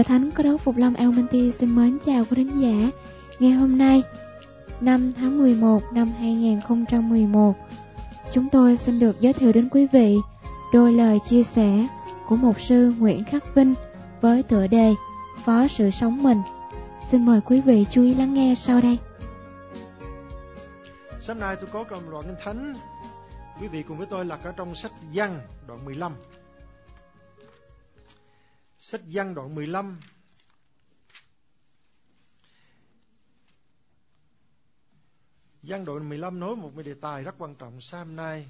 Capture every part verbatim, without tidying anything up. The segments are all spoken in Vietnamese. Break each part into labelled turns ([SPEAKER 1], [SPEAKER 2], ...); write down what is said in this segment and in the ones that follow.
[SPEAKER 1] Hội Thánh Cơ Đốc Phục Lâm Almaty xin mến chào quý thính giả. Ngày hôm nay, năm tháng mười một năm hai nghìn không trăm mười một, chúng tôi xin được giới thiệu đến quý vị đôi lời chia sẻ của mục sư Nguyễn Khắc Vinh với tựa đề Phó sự sống mình. Xin mời quý vị chú ý lắng nghe sau đây.
[SPEAKER 2] Sáng nay tôi có một đoạn kinh thánh, quý vị cùng với tôi là ở trong sách Giăng đoạn mười lăm. Sách Giăng đoạn mười lăm. Giăng đoạn mười lăm nói một đề tài rất quan trọng sáng hôm nay,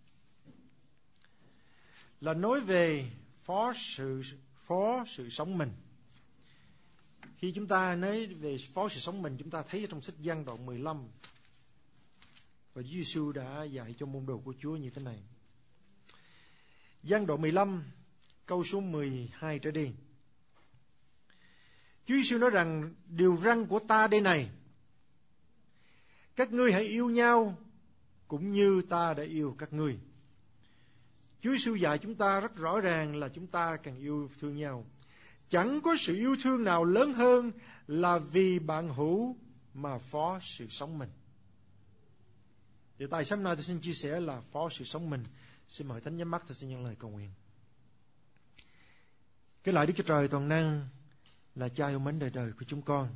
[SPEAKER 2] là nói về phó sự phó sự sống mình. Khi chúng ta nói về phó sự sống mình, chúng ta thấy trong sách Giăng đoạn mười lăm, và Chúa Giêsu đã dạy cho môn đồ của Chúa như thế này. Giăng đoạn mười lăm, câu số mười hai trở đi. Chúa Giêsu nói rằng: điều răn của ta đây này, các ngươi hãy yêu nhau cũng như ta đã yêu các ngươi. Chúa Giêsu dạy chúng ta rất rõ ràng là chúng ta cần yêu thương nhau. Chẳng có sự yêu thương nào lớn hơn là vì bạn hữu mà phó sự sống mình. Thì tại sáng nay tôi xin chia sẻ là phó sự sống mình. Xin mời Thánh nhắm mắt, tôi xin nhận lời cầu nguyện. Cái lại Đức Chúa Trời toàn năng là Cha yêu mến đời đời của chúng con.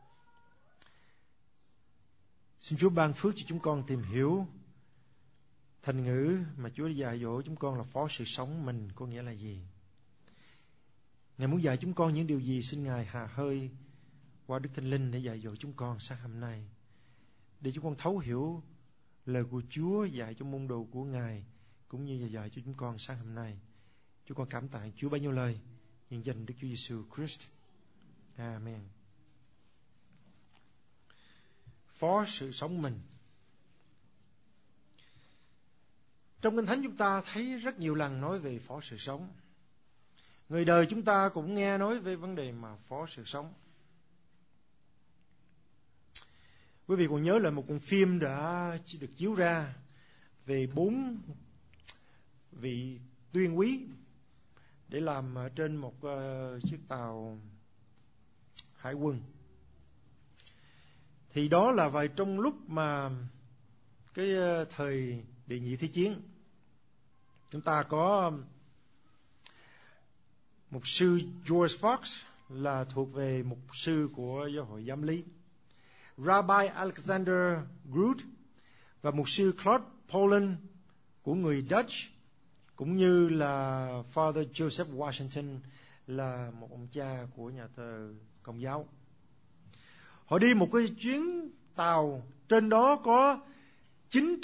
[SPEAKER 2] Xin Chúa ban phước cho chúng con tìm hiểu thành ngữ mà Chúa dạy dỗ chúng con là phó sự sống mình có nghĩa là gì. Ngài muốn dạy chúng con những điều gì, xin Ngài hà hơi qua Đức Thánh Linh để dạy dỗ chúng con sáng hôm nay, để chúng con thấu hiểu lời của Chúa dạy cho môn đồ của Ngài, cũng như dạy cho chúng con sáng hôm nay. Chúng con cảm tạ Chúa bấy nhiêu lời, nhân danh Đức Chúa Giêsu Christ. Amen. Phó sự sống mình. Trong Kinh Thánh chúng ta thấy rất nhiều lần nói về phó sự sống. Người đời chúng ta cũng nghe nói về vấn đề mà phó sự sống. Quý vị còn nhớ là một con phim đã được chiếu ra về bốn vị tuyên úy để làm trên một uh, chiếc tàu hải quân. Thì đó là vào trong lúc mà cái uh, thời đệ nhị thế chiến, chúng ta có mục sư George Fox là thuộc về mục sư của giáo hội Giám lý, Rabbi Alexander Groot và mục sư Claude Poland của người Dutch, cũng như là Father Joseph Washington là một ông cha của nhà thờ Công giáo. Họ đi một cái chuyến tàu, trên đó có chín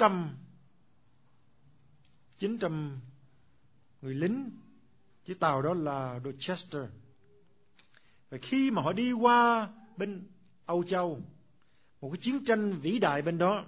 [SPEAKER 2] trăm người lính. Chiếc tàu đó là Dorchester. Và khi mà họ đi qua bên Âu Châu, một cái chiến tranh vĩ đại bên đó,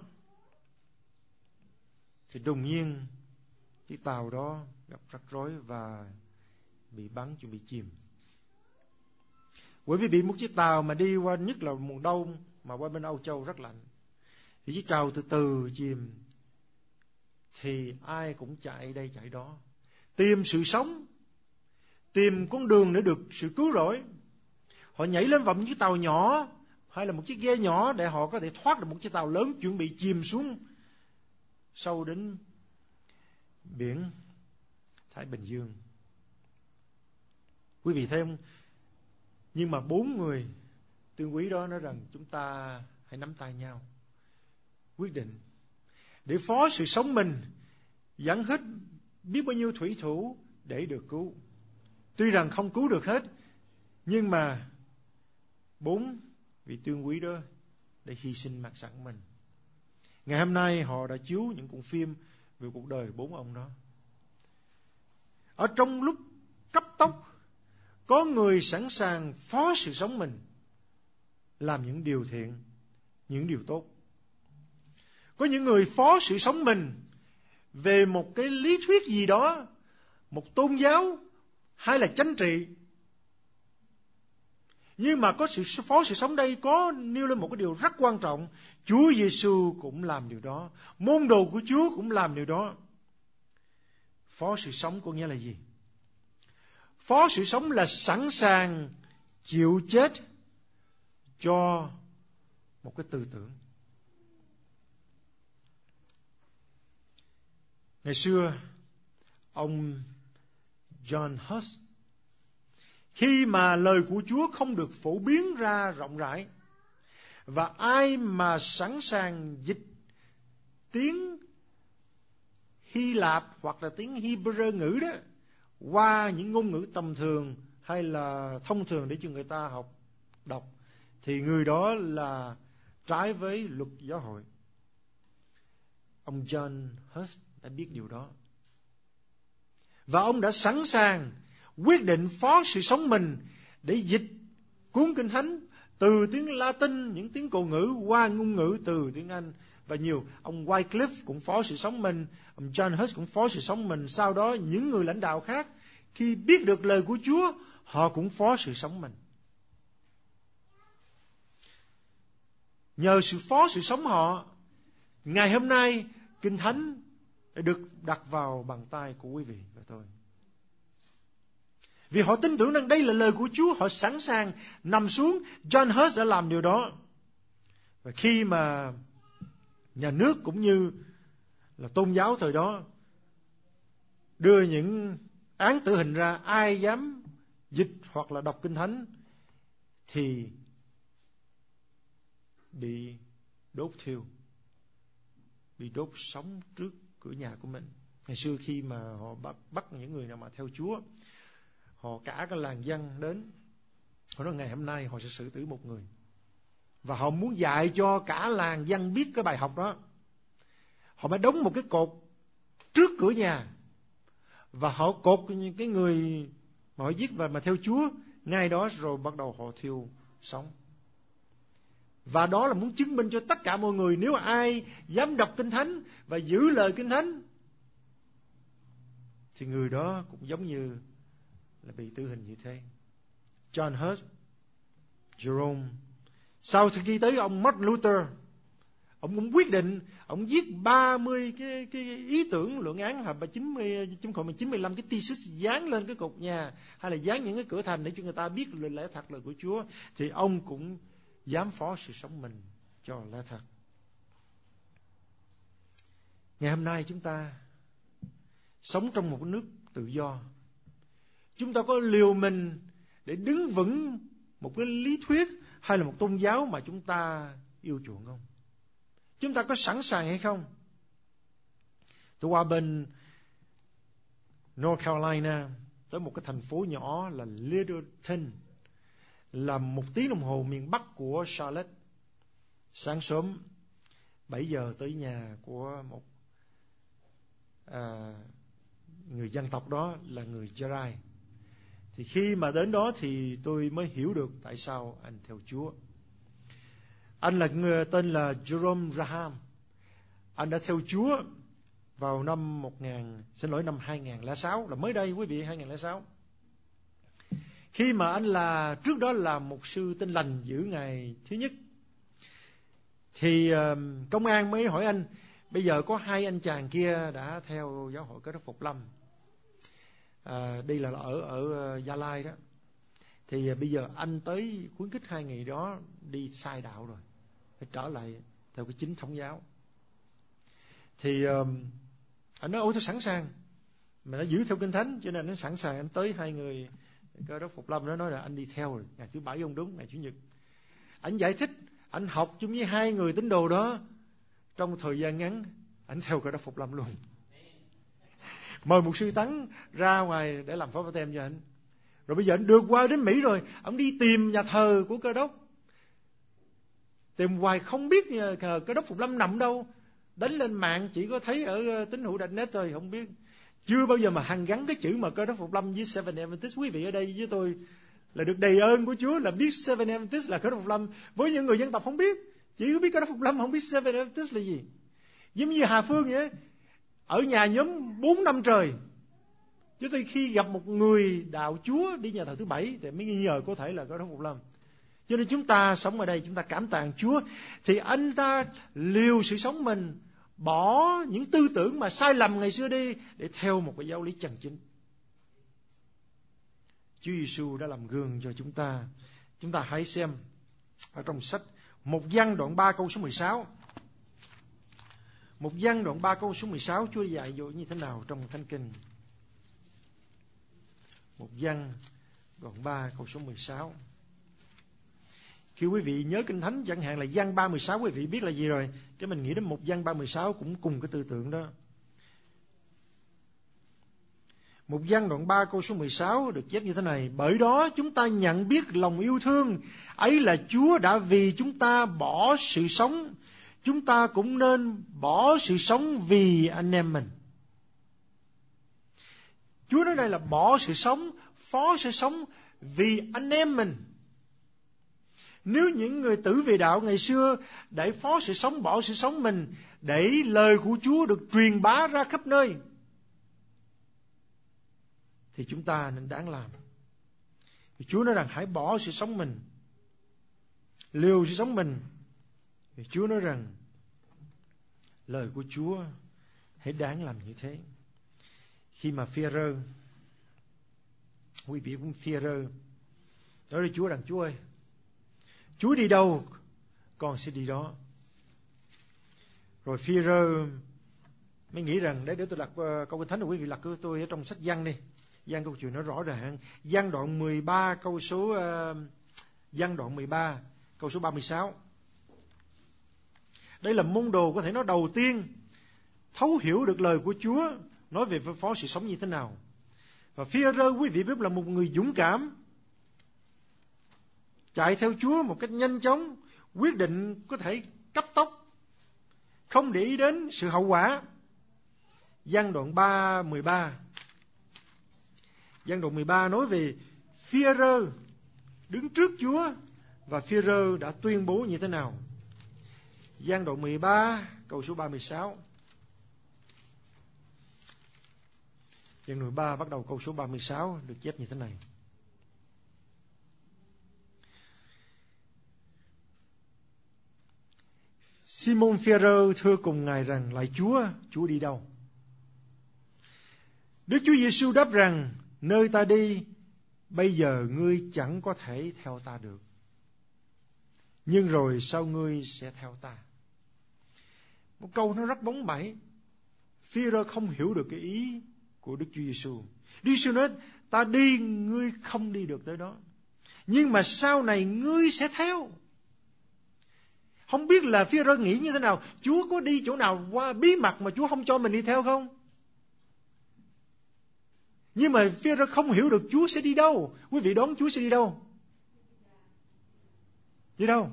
[SPEAKER 2] thì đột nhiên chiếc tàu đó gặp rắc rối và bị bắn, chuẩn bị chìm. Bởi vì bị một chiếc tàu mà đi qua, nhất là mùa đông mà qua bên Âu Châu rất lạnh, thì chiếc tàu từ từ chìm, thì ai cũng chạy đây chạy đó, tìm sự sống, tìm con đường để được sự cứu rỗi. Họ nhảy lên vào một chiếc tàu nhỏ hay là một chiếc ghe nhỏ để họ có thể thoát được một chiếc tàu lớn chuẩn bị chìm xuống sâu đến biển Thái Bình Dương. Quý vị thấy không? Nhưng mà bốn người tuyên úy đó nói rằng chúng ta hãy nắm tay nhau, quyết định để phó sự sống mình, dẫn hết biết bao nhiêu thủy thủ để được cứu. Tuy rằng không cứu được hết, nhưng mà bốn vị tuyên úy đó để hy sinh mạng sống của mình. Ngày hôm nay họ đã chiếu những cuộn phim về cuộc đời bốn ông đó. Ở trong lúc cấp tốc, có người sẵn sàng phó sự sống mình, làm những điều thiện, những điều tốt. Có những người phó sự sống mình về một cái lý thuyết gì đó, một tôn giáo hay là chính trị. Nhưng mà có sự phó sự sống đây có nêu lên một cái điều rất quan trọng. Chúa Giêsu cũng làm điều đó, môn đồ của Chúa cũng làm điều đó. Phó sự sống có nghĩa là gì? Phó sự sống là sẵn sàng chịu chết cho một cái tư tưởng. Ngày xưa, ông John Huss, khi mà lời của Chúa không được phổ biến ra rộng rãi, và ai mà sẵn sàng dịch tiếng Hy Lạp hoặc là tiếng Hebrew ngữ đó qua những ngôn ngữ tầm thường hay là thông thường để cho người ta học đọc, thì người đó là trái với luật giáo hội. Ông John Huss đã biết điều đó, và ông đã sẵn sàng quyết định phó sự sống mình để dịch cuốn Kinh Thánh từ tiếng Latin, những tiếng cổ ngữ, qua ngôn ngữ từ tiếng Anh. Và nhiều, ông Wycliffe cũng phó sự sống mình, ông John Huss cũng phó sự sống mình. Sau đó những người lãnh đạo khác khi biết được lời của Chúa, họ cũng phó sự sống mình. Nhờ sự phó sự sống họ, ngày hôm nay Kinh Thánh đã được đặt vào bàn tay của quý vị và tôi. Vì họ tin tưởng rằng đây là lời của Chúa, họ sẵn sàng nằm xuống. John Huss đã làm điều đó. Và khi mà nhà nước cũng như là tôn giáo thời đó đưa những án tử hình ra, ai dám dịch hoặc là đọc Kinh Thánh thì bị đốt thiêu, bị đốt sống trước cửa nhà của mình. Ngày xưa khi mà họ bắt, bắt những người nào mà theo Chúa, họ cả cái làng dân đến, họ nói ngày hôm nay họ sẽ xử tử một người, và họ muốn dạy cho cả làng dân biết cái bài học đó. Họ mới đóng một cái cột trước cửa nhà, và họ cột những cái người mà họ giết và mà theo Chúa ngay đó, rồi bắt đầu họ thiêu sống. Và đó là muốn chứng minh cho tất cả mọi người, nếu ai dám đọc Kinh Thánh và giữ lời Kinh Thánh thì người đó cũng giống như là bị tử hình như thế. John Huss, Jerome, sau khi tới ông Martin Luther, ông cũng quyết định, ông viết ba mươi cái, cái ý tưởng luận án hoặc là chín mươi, chín mươi lăm cái thesis dán lên cái cột nhà, hay là dán những cái cửa thành để cho người ta biết lời lẽ thật lời của Chúa. Thì ông cũng dám phó sự sống mình cho lẽ thật. Ngày hôm nay chúng ta sống trong một nước tự do. Chúng ta có liều mình để đứng vững một cái lý thuyết hay là một tôn giáo mà chúng ta yêu chuộng không? Chúng ta có sẵn sàng hay không? Tôi qua bên North Carolina, tới một cái thành phố nhỏ là Littleton, là một tiếng đồng hồ miền bắc của Charlotte. Sáng sớm bảy giờ tới nhà của một à, người dân tộc đó là người Jedi. Thì khi mà đến đó thì tôi mới hiểu được tại sao anh theo Chúa. Anh là người tên là Jerome Graham. Anh đã theo Chúa vào năm một nghìn, xin lỗi năm hai nghìn lẻ sáu, là mới đây quý vị, hai nghìn lẻ sáu. Khi mà anh là trước đó là một sư Tin Lành giữ ngày thứ nhất, thì uh, công an mới hỏi anh, bây giờ có hai anh chàng kia đã theo giáo hội Cơ Đốc Phục Lâm, à, đây là ở ở Gia Lai đó, thì uh, bây giờ anh tới khuyến khích hai người đó đi sai đạo rồi, phải trở lại theo cái chính thống giáo. Thì uh, anh nói ôi tôi sẵn sàng, mà nó giữ theo Kinh Thánh, cho nên anh sẵn sàng. Anh tới hai người Cơ Đốc Phục Lâm, nó nói là anh đi theo rồi, ngày thứ bảy ông đúng, ngày chủ nhật. Anh giải thích, anh học chung với hai người tín đồ đó, trong một thời gian ngắn anh theo Cơ Đốc Phục Lâm luôn. Mời một sư Tấn ra ngoài để làm phó báp têm cho anh. Rồi bây giờ anh được qua đến Mỹ rồi, ông đi tìm nhà thờ của Cơ Đốc, tìm hoài không biết nhà thờ Cơ Đốc Phục Lâm nằm đâu. Đánh lên mạng chỉ có thấy ở tín hữu net thôi, không biết. Chưa bao giờ mà hằng gắn cái chữ mà Cơ Đốc Phục Lâm với Seven Adventist. Quý vị ở đây với tôi là được đầy ơn của Chúa là biết Seven Adventist là Cơ Đốc Phục Lâm. Với những người dân tộc không biết, chỉ có biết Cơ Đốc Phục Lâm, không biết Seven Adventist là gì. Giống như Hà Phương vậy, ở nhà nhóm bốn năm trời, chứ tới khi gặp một người đạo Chúa đi nhà thờ thứ bảy thì mới nghi ngờ có thể là Cơ Đốc Phục Lâm. Cho nên chúng ta sống ở đây, chúng ta cảm tạ Chúa, thì anh ta liều sự sống mình, bỏ những tư tưởng mà sai lầm ngày xưa đi để theo một cái giáo lý chân chính. Chúa Giêsu đã làm gương cho chúng ta. Chúng ta hãy xem ở trong sách Một Giăng đoạn ba câu số mười sáu. Một Giăng đoạn ba câu số mười sáu, Chúa dạy dỗ như thế nào trong Thánh Kinh. Một Giăng đoạn ba câu số mười sáu. Khi quý vị nhớ Kinh Thánh chẳng hạn là Giăng ba mười sáu, quý vị biết là gì rồi. Cái mình nghĩ đến Một Giăng ba mười sáu cũng cùng cái tư tưởng đó. Một Giăng đoạn ba câu số mười sáu được chép như thế này: Bởi đó chúng ta nhận biết lòng yêu thương ấy là Chúa đã vì chúng ta bỏ sự sống, chúng ta cũng nên bỏ sự sống vì anh em mình. Chúa nói đây là bỏ sự sống, phó sự sống vì anh em mình. Nếu những người tử về đạo ngày xưa để phó sự sống, bỏ sự sống mình, để lời của Chúa được truyền bá ra khắp nơi, thì chúng ta nên đáng làm. Vì Chúa nói rằng hãy bỏ sự sống mình, liều sự sống mình. Vì Chúa nói rằng lời của Chúa hãy đáng làm như thế. Khi mà Phi-e-rơ, quý vị cũng Phi-e-rơ nói với Chúa rằng: Chúa ơi, Chúa đi đâu con sẽ đi đó. Rồi Phi-e-rơ mới nghĩ rằng để để tôi đặt uh, câu Kinh Thánh của quý vị lật của tôi ở trong sách Giăng đi. Giăng câu chuyện nó rõ ràng. Giăng đoạn mười ba câu số uh, Giăng đoạn mười ba câu số ba mươi sáu. Đây là môn đồ có thể nói đầu tiên thấu hiểu được lời của Chúa nói về phó sự sống như thế nào. Và Phi-e-rơ quý vị biết là một người dũng cảm, chạy theo Chúa một cách nhanh chóng, quyết định có thể cấp tốc, không để ý đến sự hậu quả. Giăng đoạn ba mười ba. Giăng đoạn mười ba nói về Phi-e-rơ đứng trước Chúa và Phi-e-rơ đã tuyên bố như thế nào. Giăng đoạn mười ba câu số ba mươi sáu. Giăng đoạn mười ba bắt đầu câu số ba mươi sáu được chép như thế này: Simon Phi-e-rơ thưa cùng Ngài rằng: Lạy Chúa, Chúa đi đâu? Đức Chúa Giêsu đáp rằng: Nơi ta đi, bây giờ ngươi chẳng có thể theo ta được, nhưng rồi sau ngươi sẽ theo ta. Một câu nó rất bóng bẩy. Phi-e-rơ không hiểu được cái ý của Đức Chúa Giêsu. Đức Giêsu nói: ta đi, ngươi không đi được tới đó, nhưng mà sau này ngươi sẽ theo. Không biết là Phi-e-rơ nghĩ như thế nào. Chúa có đi chỗ nào qua bí mật mà Chúa không cho mình đi theo không? Nhưng mà Phi-e-rơ không hiểu được Chúa sẽ đi đâu. Quý vị đoán Chúa sẽ đi đâu? Đi đâu?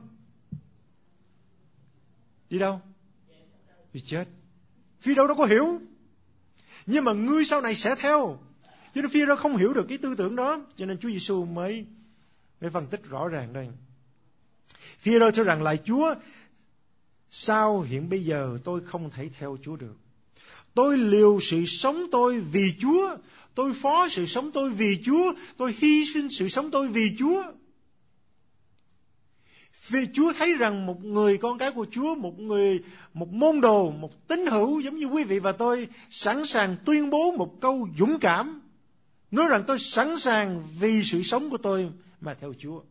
[SPEAKER 2] Đi đâu? Đi chết. Phi-e-rơ đâu có hiểu. Nhưng mà ngươi sau này sẽ theo. Cho nên Phi-e-rơ không hiểu được cái tư tưởng đó. Cho nên Chúa Giêsu mới mới phân tích rõ ràng đây. Phi-e-rơ thưa rằng: Lạy Chúa, sao hiện bây giờ tôi không thể theo Chúa được? Tôi liều sự sống tôi vì Chúa, tôi phó sự sống tôi vì Chúa, tôi hy sinh sự sống tôi vì Chúa. Vì Chúa thấy rằng một người con cái của Chúa, một người, một môn đồ, một tín hữu giống như quý vị và tôi, sẵn sàng tuyên bố một câu dũng cảm, nói rằng tôi sẵn sàng vì sự sống của tôi mà theo Chúa.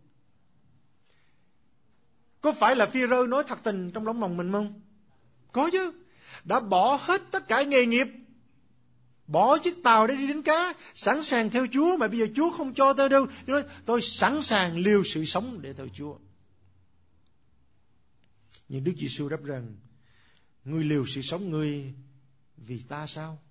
[SPEAKER 2] Có phải là Phi-e-rơ nói thật tình trong lòng lòng mình không? Có chứ. Đã bỏ hết tất cả nghề nghiệp, bỏ chiếc tàu để đi đánh cá, sẵn sàng theo Chúa, mà bây giờ Chúa không cho tôi đâu. Nói, tôi sẵn sàng liều sự sống để theo Chúa. Nhưng Đức Giêsu đáp rằng: ngươi liều sự sống ngươi vì ta sao?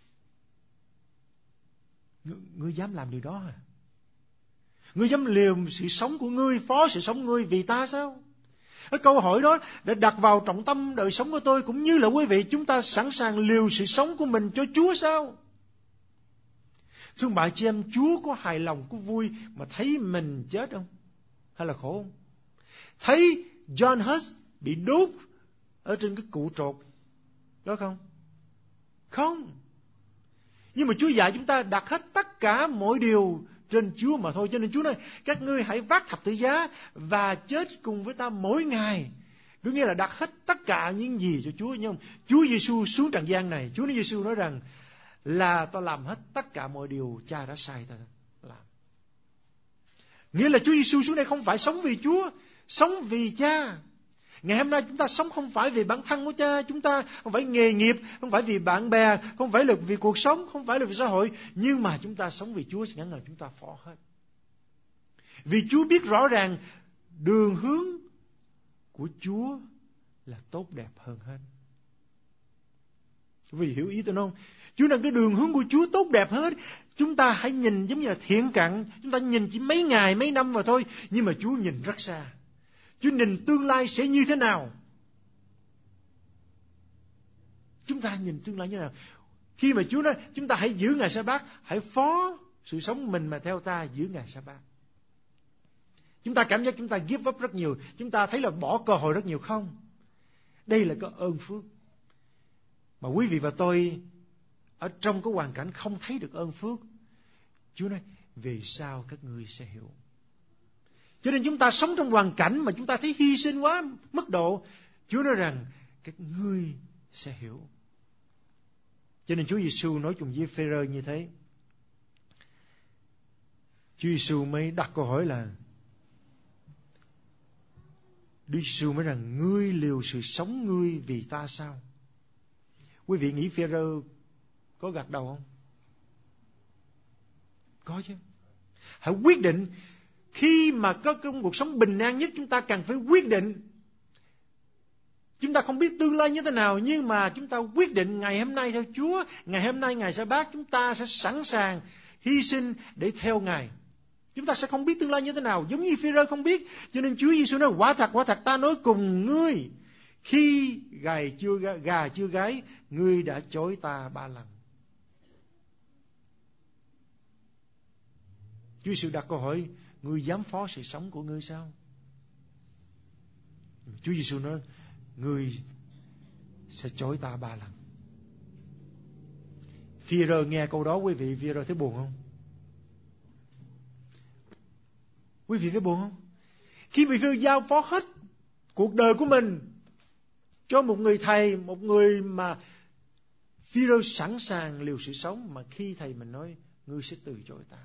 [SPEAKER 2] Ngươi, ngươi dám làm điều đó à? Ngươi dám liều sự sống của ngươi, phó sự sống ngươi vì ta sao? Cái câu hỏi đó đã đặt vào trọng tâm đời sống của tôi, cũng như là quý vị, chúng ta sẵn sàng liều sự sống của mình cho Chúa sao? Thương bạn chị em, Chúa có hài lòng, có vui mà thấy mình chết không? Hay là khổ không? Thấy John Hus bị đốt ở trên cái cụ trột đó không? Không. Nhưng mà Chúa dạy chúng ta đặt hết tất cả mọi điều trên Chúa mà thôi. Cho nên Chúa nói: các ngươi hãy vác thập tự giá và chết cùng với ta mỗi ngày. Cứ nghĩa là đặt hết tất cả những gì cho Chúa. Nhưng Chúa Giêsu xuống trần gian này, Chúa Giêsu nói rằng là tôi làm hết tất cả mọi điều Cha đã sai ta làm. Nghĩa là Chúa Giêsu xuống đây không phải sống vì Chúa, sống vì Cha. Ngày hôm nay chúng ta sống không phải vì bản thân của Cha chúng ta, không phải nghề nghiệp, không phải vì bạn bè, không phải là vì cuộc sống, không phải là vì xã hội, nhưng mà chúng ta sống vì Chúa, ngắn ngần chúng ta phó hết. Vì Chúa biết rõ ràng đường hướng của Chúa là tốt đẹp hơn hết. Quý vị hiểu ý tôi không? Chúa rằng cái đường hướng của Chúa tốt đẹp hết. Chúng ta hãy nhìn giống như là thiện cận, chúng ta nhìn chỉ mấy ngày, mấy năm vào thôi, nhưng mà Chúa nhìn rất xa. Chúa nhìn tương lai sẽ như thế nào? Chúng ta nhìn tương lai như thế nào? Khi mà Chúa nói chúng ta hãy giữ ngày Sa-bát, hãy phó sự sống mình mà theo ta giữ ngày Sa-bát. Chúng ta cảm giác chúng ta give up rất nhiều, chúng ta thấy là bỏ cơ hội rất nhiều. Không, đây là cái ơn phước mà quý vị và tôi ở trong cái hoàn cảnh không thấy được ơn phước. Chúa nói về sau các ngươi sẽ hiểu. Cho nên chúng ta sống trong hoàn cảnh mà chúng ta thấy hy sinh quá mức độ, Chúa nói rằng các ngươi sẽ hiểu. Cho nên Chúa Giêsu nói chung với Phêrô như thế. Chúa Giêsu mới đặt câu hỏi là, Đức Giêsu mới rằng ngươi liều sự sống ngươi vì ta sao? Quý vị nghĩ Phêrô có gật đầu không? Có chứ. Hãy quyết định. Khi mà có trong cuộc sống bình an nhất, chúng ta cần phải quyết định. Chúng ta không biết tương lai như thế nào, nhưng mà chúng ta quyết định ngày hôm nay theo Chúa, ngày hôm nay ngày Sa-bát chúng ta sẽ sẵn sàng hy sinh để theo Ngài. Chúng ta sẽ không biết tương lai như thế nào, giống như Phêrô không biết. Cho nên Chúa Giêsu nói, quả thật, quả thật ta nói cùng ngươi, khi gà chưa, gà chưa gáy, ngươi đã chối ta ba lần. Chúa Giêsu đặt câu hỏi, ngươi dám phó sự sống của ngươi sao? Chúa Giêsu nói, ngươi sẽ chối ta ba lần. Phêrô nghe câu đó, quý vị, Phêrô thấy buồn không? Quý vị thấy buồn không? Khi bị Phêrô giao phó hết cuộc đời của mình cho một người thầy, một người mà Phêrô sẵn sàng liều sự sống, mà khi thầy mình nói ngươi sẽ từ chối ta.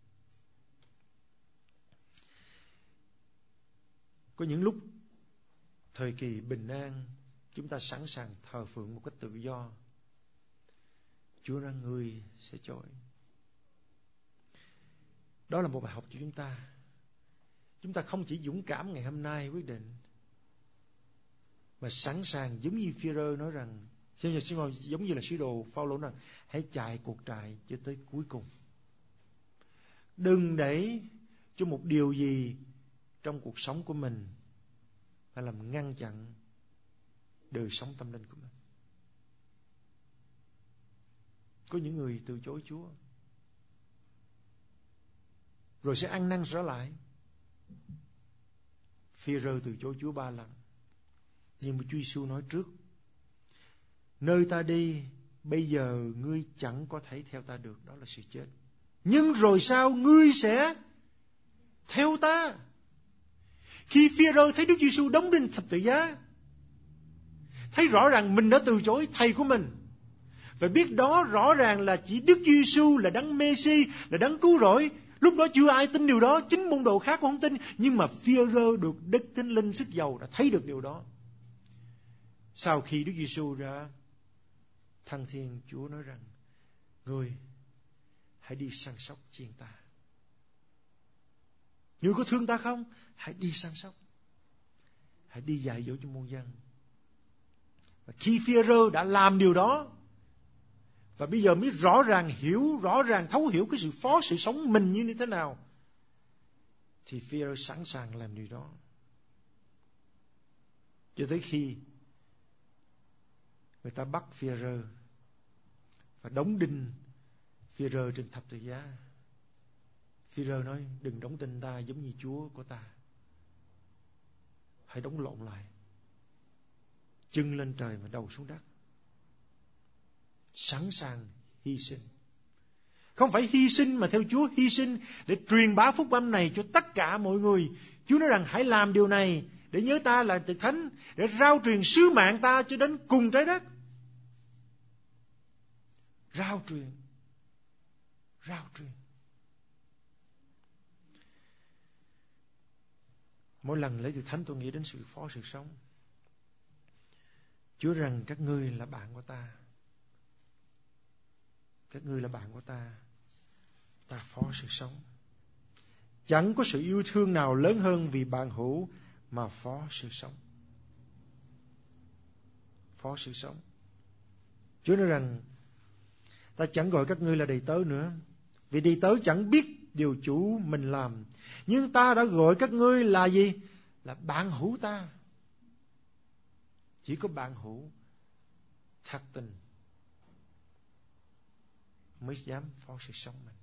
[SPEAKER 2] Có những lúc thời kỳ bình an, chúng ta sẵn sàng thờ phượng một cách tự do. Chúa nói ngươi sẽ chối. Đó là một bài học cho chúng ta. Chúng ta không chỉ dũng cảm ngày hôm nay quyết định, mà sẵn sàng giống như Phêrô nói rằng, giống như là sứ đồ Phao-lô nói rằng, hãy chạy cuộc trại cho tới cuối cùng. Đừng để cho một điều gì trong cuộc sống của mình phải làm ngăn chặn đời sống tâm linh của mình. Có những người từ chối Chúa rồi sẽ ăn năn trở lại. Phêrô từ chối Chúa ba lần, nhưng mà Chúa Giêsu nói trước, nơi ta đi bây giờ ngươi chẳng có thể theo ta được, đó là sự chết. Nhưng rồi sao ngươi sẽ theo ta? Khi Phêrô thấy Đức Giêsu đóng đinh thập tự giá, thấy rõ ràng mình đã từ chối thầy của mình, và biết đó rõ ràng là chỉ Đức Giêsu là đấng Mê-si, là đấng cứu rỗi. Lúc đó chưa ai tin điều đó, chính môn đồ khác cũng không tin, nhưng mà Phêrô được Đức Thánh Linh sức dầu đã thấy được điều đó. Sau khi Đức Giêsu đã thăng thiên, Chúa nói rằng, ngươi hãy đi săn sóc chiên ta. Ngươi có thương ta không? Hãy đi săn sóc. Hãy đi dạy dỗ cho muôn dân. Và khi Phêrô đã làm điều đó, và bây giờ mới rõ ràng hiểu, rõ ràng thấu hiểu cái sự phó sự sống mình như thế nào, thì Phêrô sẵn sàng làm điều đó. Cho tới khi người ta bắt Phêrô và đóng đinh Phêrô trên thập tự giá, Phêrô nói, đừng đóng đinh ta giống như Chúa của ta, hãy đóng lộn lại, chân lên trời và đầu xuống đất. Sẵn sàng hy sinh. Không phải hy sinh mà theo Chúa, hy sinh để truyền bá phúc âm này cho tất cả mọi người. Chúa nói rằng hãy làm điều này để nhớ ta là Tiệc Thánh, để rao truyền sứ mạng ta cho đến cùng trái đất. Rao truyền. Rao truyền. Mỗi lần lấy từ Thánh tôi nghĩ đến sự phó sự sống. Chúa rằng các ngươi là bạn của ta. Các ngươi là bạn của ta. Ta phó sự sống. Chẳng có sự yêu thương nào lớn hơn vì bạn hữu mà phó sự sống. Phó sự sống. Chúa nói rằng ta chẳng gọi các ngươi là đầy tớ nữa, vì đầy tớ chẳng biết điều chủ mình làm. Nhưng ta đã gọi các ngươi là gì? Là bạn hữu ta. Chỉ có bạn hữu thật tình mới dám phó sự sống mình.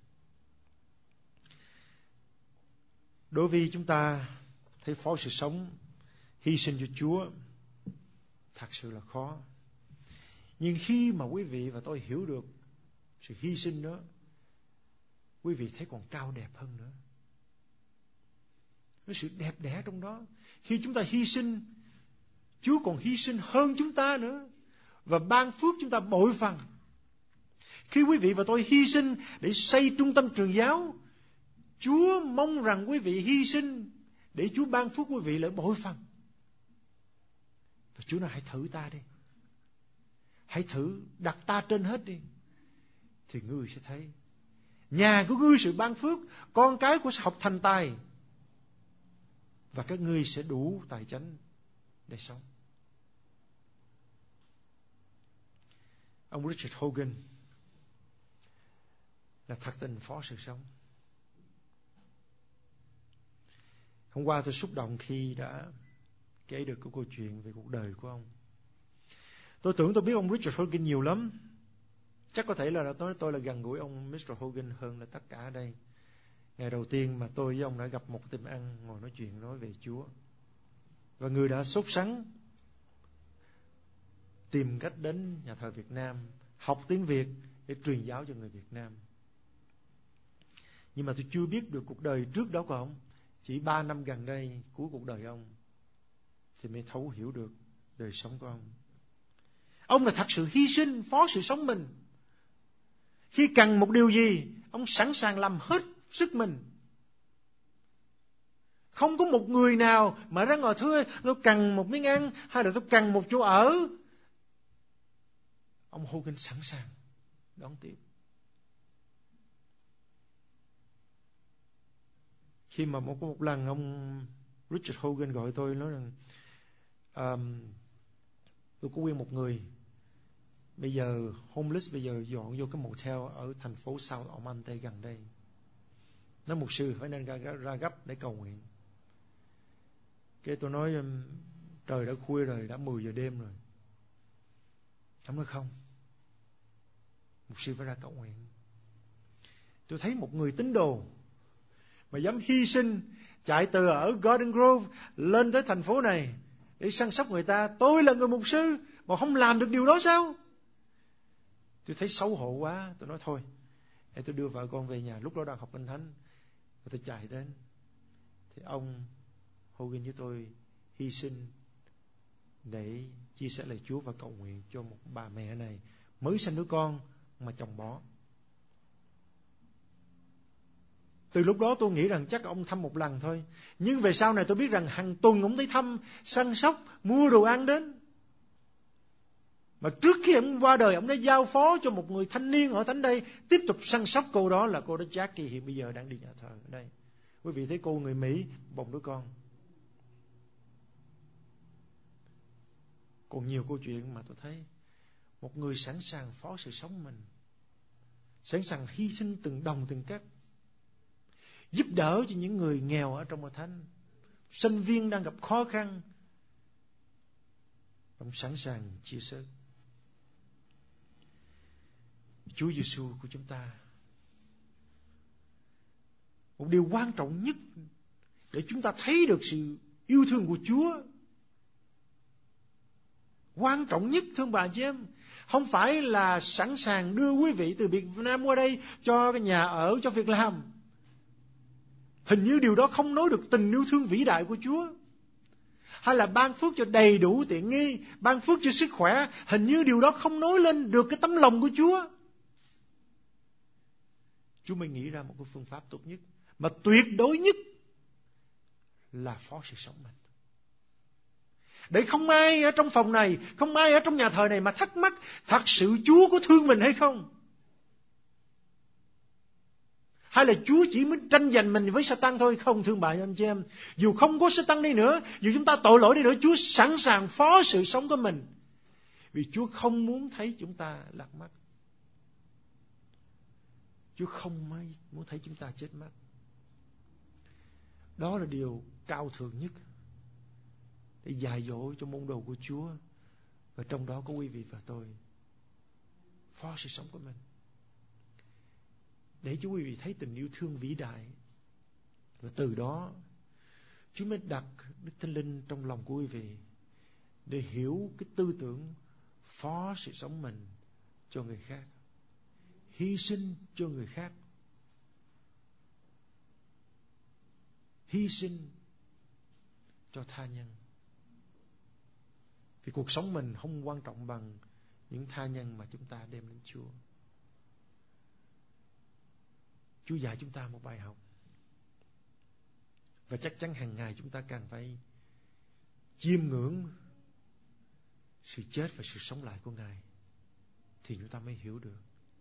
[SPEAKER 2] Đối với chúng ta thấy phó sự sống, hy sinh cho Chúa thật sự là khó. Nhưng khi mà quý vị và tôi hiểu được sự hy sinh đó, quý vị thấy còn cao đẹp hơn nữa. Có sự đẹp đẽ trong đó. Khi chúng ta hy sinh, Chúa còn hy sinh hơn chúng ta nữa, và ban phước chúng ta bội phần. Khi quý vị và tôi hy sinh để xây trung tâm truyền giáo, Chúa mong rằng quý vị hy sinh để Chúa ban phước quý vị lại bội phần. Và Chúa nói hãy thử ta đi. Hãy thử đặt ta trên hết đi. Thì ngươi sẽ thấy nhà của ngươi sự ban phước, con cái của sẽ học thành tài, và các ngươi sẽ đủ tài chánh để sống. Ông Richard Hogan là thật tình phó sự sống. Hôm qua tôi xúc động khi đã kể được cái câu chuyện về cuộc đời của ông. Tôi tưởng tôi biết ông Richard Hogan nhiều lắm. Chắc có thể là tôi, tôi là gần gũi ông mít tơ Hogan hơn là tất cả ở đây. Ngày đầu tiên mà tôi với ông đã gặp một tiệm ăn, ngồi nói chuyện nói về Chúa. Và người đã sốt sắng tìm cách đến nhà thờ Việt Nam, học tiếng Việt để truyền giáo cho người Việt Nam. Nhưng mà tôi chưa biết được cuộc đời trước đó của ông. Chỉ ba năm gần đây, cuối cuộc đời ông, thì mới thấu hiểu được đời sống của ông. Ông là thật sự hy sinh, phó sự sống mình. Khi cần một điều gì, ông sẵn sàng làm hết sức mình. Không có một người nào mà ra ngồi thưa tôi cần một miếng ăn hay là tôi cần một chỗ ở, ông Hogan sẵn sàng đón tiếp. Khi mà một, một lần ông Richard Hogan gọi tôi nói rằng um, tôi có quen một người bây giờ homeless, bây giờ dọn vô cái motel ở thành phố South Almonte gần đây. Nói mục sư phải nên ra, ra, ra gấp để cầu nguyện. Cái tôi nói um, trời đã khuya rồi, đã mười giờ đêm rồi. Ông nói không, mục sư phải ra cầu nguyện. Tôi thấy một người tín đồ mà dám hy sinh, chạy từ ở Garden Grove lên tới thành phố này để săn sóc người ta. Tôi là người mục sư mà không làm được điều đó sao? Tôi thấy xấu hổ quá. Tôi nói thôi, để tôi đưa vợ con về nhà. Lúc đó đang học Kinh Thánh. Và tôi chạy đến. Thì ông Hogan với tôi hy sinh để chia sẻ lời Chúa và cầu nguyện cho một bà mẹ này mới sanh đứa con mà chồng bỏ. Từ lúc đó tôi nghĩ rằng chắc ông thăm một lần thôi. Nhưng về sau này tôi biết rằng hàng tuần ông tới thăm, săn sóc, mua đồ ăn đến. Mà trước khi ông qua đời, ông đã giao phó cho một người thanh niên ở thánh đây tiếp tục săn sóc cô đó, là cô đó Jackie, hiện bây giờ đang đi nhà thờ ở đây. Quý vị thấy cô người Mỹ bồng đứa con. Còn nhiều câu chuyện mà tôi thấy một người sẵn sàng phó sự sống mình, sẵn sàng hy sinh từng đồng từng cắc, giúp đỡ cho những người nghèo ở trong hội thánh, sinh viên đang gặp khó khăn, ông sẵn sàng chia sẻ. Chúa Giêsu của chúng ta, một điều quan trọng nhất để chúng ta thấy được sự yêu thương của Chúa, quan trọng nhất thưa bà chị em, không phải là sẵn sàng đưa quý vị từ Việt Nam qua đây cho cái nhà ở, cho việc làm. Hình như điều đó không nói được tình yêu thương vĩ đại của Chúa. Hay là ban phước cho đầy đủ tiện nghi, ban phước cho sức khỏe. Hình như điều đó không nói lên được cái tấm lòng của Chúa. Chúa mới nghĩ ra một cái phương pháp tốt nhất, mà tuyệt đối nhất, là phó sự sống mình. Để không ai ở trong phòng này, không ai ở trong nhà thờ này mà thắc mắc thật sự Chúa có thương mình hay không? Hay là Chúa chỉ muốn tranh giành mình với Sa-tan thôi? Không, thương bạn anh chị em. Dù không có Sa-tan đi nữa, dù chúng ta tội lỗi đi nữa, Chúa sẵn sàng phó sự sống của mình. Vì Chúa không muốn thấy chúng ta lạc mất. Chúa không muốn thấy chúng ta chết mất. Đó là điều cao thượng nhất để dạy dỗ cho môn đồ của Chúa. Và trong đó có quý vị và tôi. Phó sự sống của mình. Để cho quý vị thấy tình yêu thương vĩ đại. Và từ đó Chúa mới đặt Đức Thánh Linh trong lòng của quý vị để hiểu cái tư tưởng phó sự sống mình cho người khác, hy sinh cho người khác, hy sinh cho tha nhân. Vì cuộc sống mình không quan trọng bằng những tha nhân mà chúng ta đem đến Chúa. Chúa dạy chúng ta một bài học. Và chắc chắn hàng ngày chúng ta càng phải chiêm ngưỡng sự chết và sự sống lại của Ngài, thì chúng ta mới hiểu được.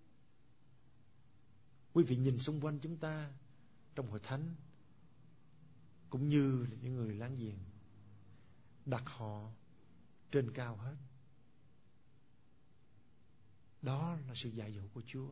[SPEAKER 2] Quý vị nhìn xung quanh chúng ta trong hội thánh, cũng như là những người láng giềng, đặt họ trên cao hết. Đó là sự dạy dỗ của Chúa.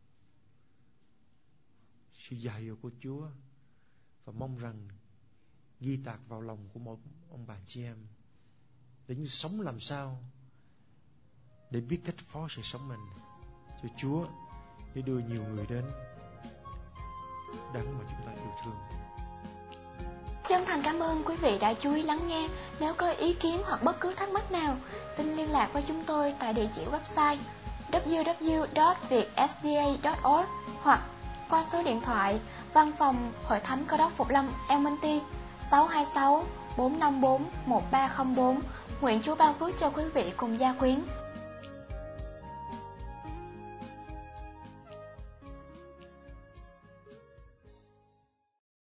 [SPEAKER 2] Sự dạy dỗ của Chúa. Và mong rằng ghi tạc vào lòng của mỗi ông bà chị em, để chúng sống làm sao để biết cách phó sự sống mình cho Chúa, để đưa nhiều người đến đấng mà chúng ta yêu thương.
[SPEAKER 1] Chân thành cảm ơn quý vị đã chú ý lắng nghe. Nếu có ý kiến hoặc bất cứ thắc mắc nào, xin liên lạc với chúng tôi tại địa chỉ website w w w chấm việt s d a chấm org hoặc qua số điện thoại Văn phòng Hội Thánh Cơ Đốc Phục Lâm Elmonty sáu hai sáu bốn năm bốn một ba không bốn. Nguyện Chúa ban phước cho quý vị cùng gia quyến.